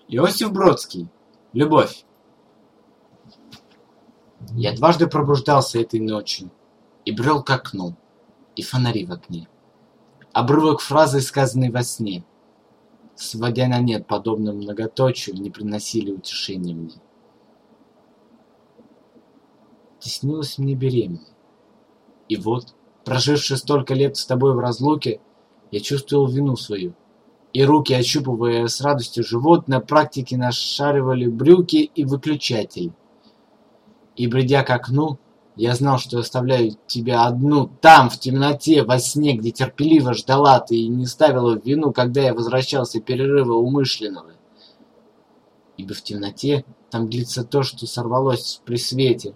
Иосиф Бродский. Любовь. Я дважды пробуждался этой ночью и брел к окну, и фонари в окне. Обрывок фразы, сказанной во сне, сводя на нет, подобно многоточию, не приносили утешения мне. Ты снилась мне беременной. И вот, проживши столько лет с тобой в разлуке, я чувствовал вину свою. И руки, ощупывая с радостью живот, на практике нашаривали брюки и выключатель. И, бредя к окну, я знал, что оставляю тебя одну там, в темноте, во сне, где терпеливо ждала ты и не ставила в вину, когда я возвращался перерыва умышленного. Ибо в темноте там длится то, что сорвалось при свете.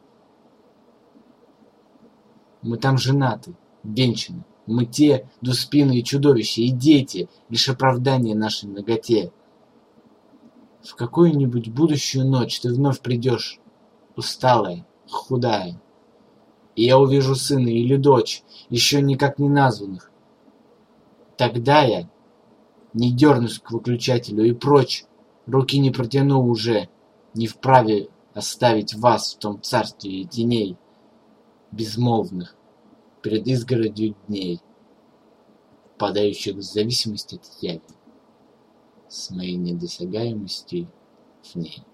Мы там женаты, венчаны. Мы те, двуспинные чудовища, и дети, лишь оправдание нашей наготе. В какую-нибудь будущую ночь ты вновь придешь, усталая, худая, и я увижу сына или дочь, еще никак не названных. Тогда я не дернусь к выключателю и прочь, руки не протяну уже, не вправе оставить вас в том царстве теней, безмолвных, перед изгородью дней, впадающих в зависимость от яви, с моей недосягаемостью в ней.